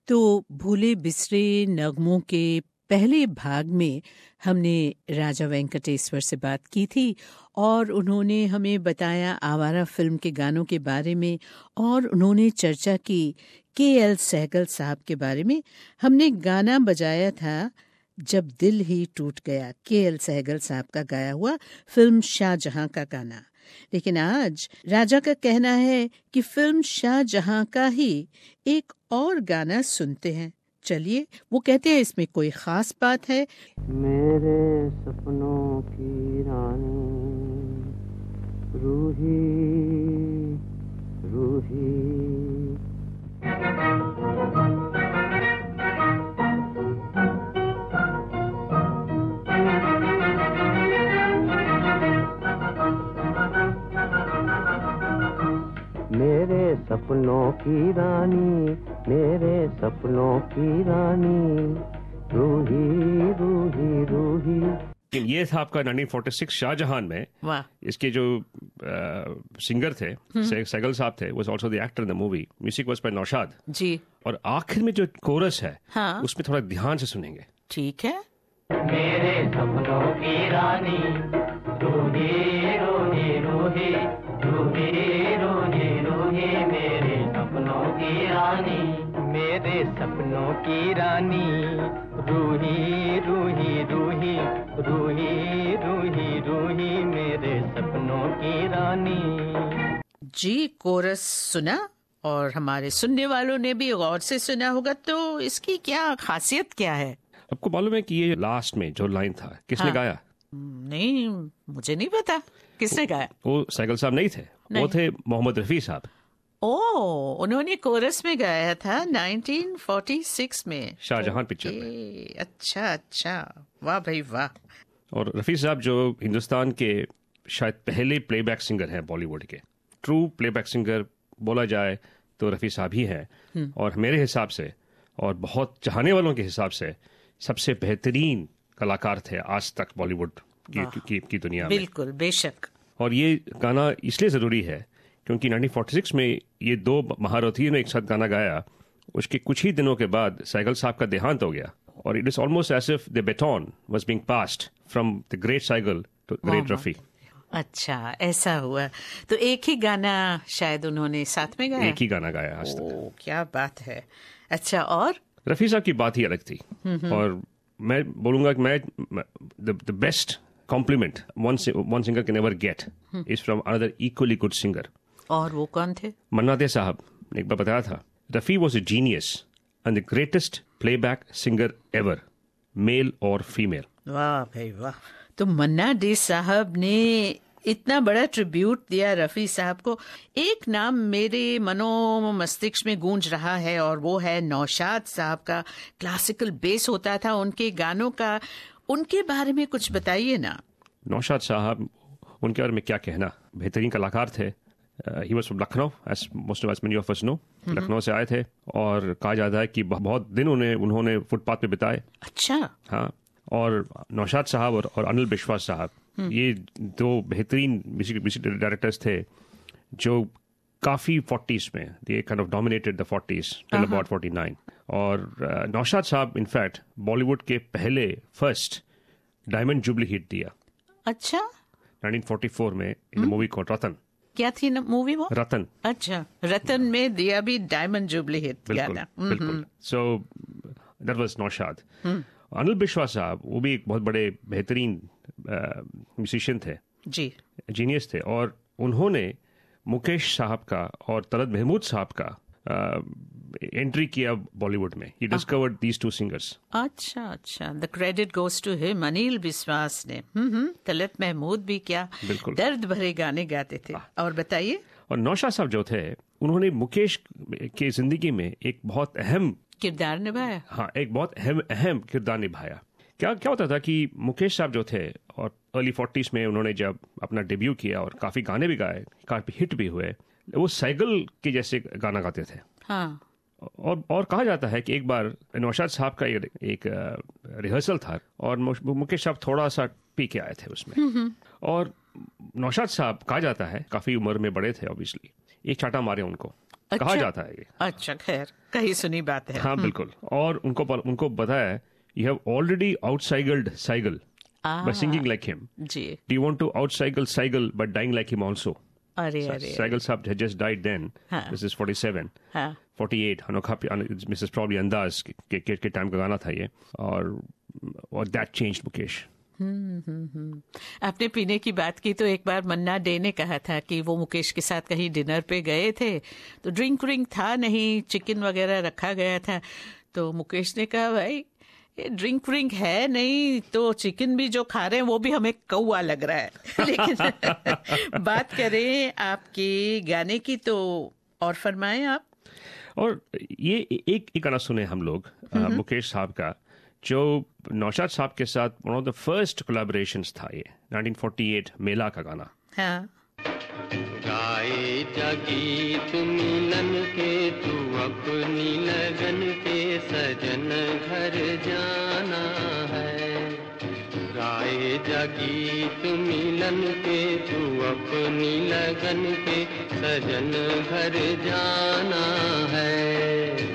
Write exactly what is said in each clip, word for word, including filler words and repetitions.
तो भूले बिसरे नगमों के पहले भाग में हमने राजा वेंकटेश्वर से बात की थी और उन्होंने हमें बताया आवारा फिल्म के गानों के बारे में और उन्होंने चर्चा की के एल सहगल साहब के बारे में। हमने गाना बजाया था जब दिल ही टूट गया, के एल सहगल साहब का गाया हुआ फिल्म शाहजहां का गाना। लेकिन आज राजा का कहना है कि फिल्म शाहजहां का ही एक और गाना सुनते हैं। चलिए, वो कहते हैं इसमें कोई खास बात है। मेरे सपनों की रानी रूही रूही, मेरे सपनों की रानी, मेरे सपनों की रानी रूही रूही रूही। ये था आपका नाइनटीन फोर्टी सिक्स शाहजहां में। वाह। इसके जो सिंगर थे सहगल साहब थे, was also the actor in the movie. Music was by Naushad ji. और आखिर में जो कोरस है, हाँ, उसमें थोड़ा ध्यान से सुनेंगे। ठीक है। मेरे सपनों की रानी रूही रूही रूही रूही रूही रूही, मेरे सपनों की रानी, मेरे सपनों की रानी रूही रूही रूही रूही रूही रूही, मेरे सपनों की रानी। जी, कोरस सुना और हमारे सुनने वालों ने भी गौर से सुना होगा, तो इसकी क्या खासियत क्या है? आपको मालूम है कि ये लास्ट में जो लाइन था किसने हाँ। गाया? नहीं, मुझे नहीं पता किसने गाया। वो सहगल साहब नहीं थे, नहीं। वो थे मोहम्मद रफी साहब। ओ, उन्होंने कोरस में गाया था नाइनटीन फोर्टी सिक्स में शाहजहां पिक्चर में। ए, अच्छा अच्छा, वाह भाई वाह। और रफी साहब जो हिंदुस्तान के शायद पहले प्लेबैक सिंगर हैं बॉलीवुड के, ट्रू प्लेबैक सिंगर बोला जाए तो रफी साहब ही हैं। और मेरे हिसाब से और बहुत चाहने वालों के हिसाब से सबसे बेहतरीन कलाकार थे आज तक बॉलीवुड की, की, की दुनिया में। बिल्कुल, बेशक। और ये गाना इसलिए ज़रूरी है क्योंकि नाइनटीन फोर्टी सिक्स में ये दो महारथियों ने एक साथ गाना गाया। उसके कुछ ही दिनों के बाद सहगल साहब का देहांत हो गया और it is almost as if the baton was being passed from the great Sehgal to great Rafi. अच्छा, ऐसा हुआ। तो एक ही गाना शायद उन्होंने साथ में गाया? एक ही गाना गाया आज तक। ओ, क्या बात है। अच्छा, और रफी साहब की बात ही अलग थी। और मैं बोलूंगा कि मैं the best compliment one one singer can never get is from another equally good singer. और वो कौन थे? मन्ना डे साहब ने एक बार बताया था, Rafi was a genius and the greatest playback singer ever, male और फीमेल। वाह भाई वाह। तो मन्ना डे साहब ने इतना बड़ा ट्रिब्यूट दिया रफी साहब को। एक नाम मेरे मनो मस्तिष्क में गूंज रहा है और वो है नौशाद साहब का। क्लासिकल बेस होता था उनके गानों का, उनके बारे में कुछ बताइए ना। नौशाद साहब, उनके बारे में क्या कहना, बेहतरीन कलाकार थे। He was from Lucknow, as most of many of us know. Lucknow से आए थे और कहा जाता है कि बहुत दिन उन्हें उन्होंने फुटपाथ पे बिताए। अच्छा। हाँ, और नौशाद साहब और, और अनिल बिश्वास साहब, ये दो बेहतरीन म्यूजिक डायरेक्टर्स थे जो काफी फोर्टीज में they kind of dominated the forties till about forty nine. और uh, नौशाद साहब इनफैक्ट बॉलीवुड के पहले फर्स्ट डायमंड जुबली हिट दिया। अच्छा। नाइनटीन फोर्टी फोर में in the movie called Ratan. क्या थी ना मूवी वो? रतन। अच्छा, रतन में दिया भी डायमंड जुबली हिट गाना। बिल्कुल। So that was Naushad. Anil Biswas साहब, वो भी एक बहुत बड़े बेहतरीन म्यूजिशियन थे जी, जीनियस थे। और उन्होंने मुकेश साहब का और तलत महमूद साहब का एंट्री किया बॉलीवुड में। He discovered these two singers. अच्छा अच्छा, the credit goes to him, Anil Vishwas ने। हम्म तलत महमूद भी क्या बिल्कुल दर्द भरे गाने गाते थे। और बताइए। और नौशाद साहब जो थे, उन्होंने मुकेश के जिंदगी में एक बहुत अहम किरदार निभाया। हाँ, एक बहुत अहम अहम किरदार निभाया। क्या क्या होता था कि मुकेश साहब जो थे, और अर्ली फोर्टीज में उन्होंने जब अपना डेब्यू किया और काफी गाने भी गाए, काफी हिट भी हुए, वो सहगल के जैसे गाना गाते थे। हाँ। और और कहा जाता है कि एक बार नौशाद साहब का एक, एक रिहर्सल था और मुकेश साहब थोड़ा सा पी के आए थे उसमें। और नौशाद साहब, कहा जाता है, काफी उम्र में बड़े थे ऑब्वियसली, एक चाटा मारे उनको कहा अच्छा। जाता है ये। अच्छा, खैर कहीं सुनी बात है। हाँ बिल्कुल। और उनको उनको बताया है you have already outsehgaled Sehgal by singing like him, जी। Do you want to outsehgal Sehgal but dying like him also. अरे अरे साइकिल साहब had just died then. हाँ. This is forty-seven. हाँ। forty-eight. अनोखा मिसेस प्रॉब्ली अंदाज के के, के टाइम का गाना था ये, और और दैट चेंज्ड मुकेश। आपने पीने की बात की तो एक बार मन्ना डे ने कहा था कि वो मुकेश के साथ कहीं डिनर पे गए थे तो ड्रिंक व्रिंक था नहीं, चिकन वगैरह रखा गया था, तो मुकेश ने कहा भाई ये ड्रिंक व्रिंक है नहीं तो चिकन भी जो खा रहे हैं वो भी हमें कौआ लग रहा है। लेकिन बात करें आपके गाने की तो और फरमाएं आप। और ये एक एक गाना सुने हम लोग मुकेश साहब का, जो नौशाद साहब के साथ one of the first collaborations था, ये नाइनटीन फोर्टी एट मेला का गाना। हाँ। गाए जगीत मिलन के तू अपनी लगन के सजन घर जाना है, गाए जगीत मिलन के तू अपनी लगन के सजन घर जाना है।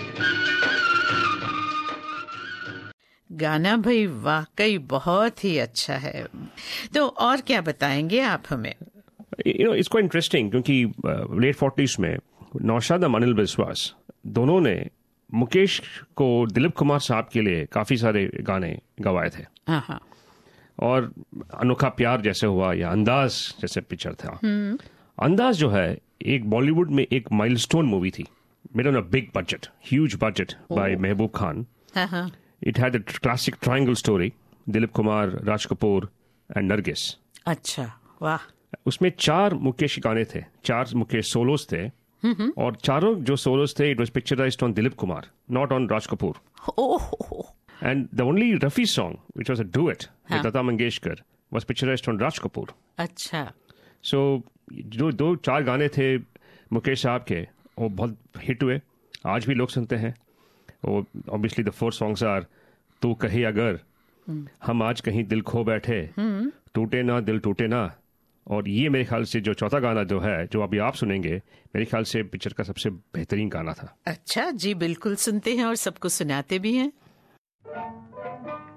गाना भाई वाकई बहुत ही अच्छा है, तो और क्या बताएंगे आप हमें? You know it's quite interesting क्योंकि लेट फोर्टीज में नौशाद और अनिल विश्वास दोनों ने मुकेश को दिलीप कुमार साहब के लिए काफी सारे गाने गवाए थे। हाँ। और अनोखा प्यार जैसे हुआ या अंदाज जैसे पिक्चर था। अंदाज जो है एक बॉलीवुड में एक माइलस्टोन मूवी थी, made on a big budget, huge budget by Mehboob Khan. हाँ। It had a classic triangle story, Dilip Kumar, Raj Kapoor and Nargis. अच्छा, वाह। उसमें चार मुकेश गाने थे, चार मुकेश सोलोस थे, और चारों जो सोलोस थे it was picturised on Dilip Kumar, not on Raj Kapoor. And the only Rafi song which was a duet with Lata Mangeshkar was picturised on Raj Kapoor. अच्छा। सो जो दो चार गाने थे मुकेश साहब के वो बहुत हिट हुए, आज भी लोग सुनते हैं। Obviously the four songs are तू कहे अगर, हम आज कहीं दिल खो बैठे, टूटे ना दिल टूटे ना, और ये मेरे ख्याल से जो चौथा गाना जो है जो अभी आप सुनेंगे मेरे ख्याल से पिक्चर का सबसे बेहतरीन गाना था। अच्छा जी, बिल्कुल सुनते हैं और सबको सुनाते भी हैं।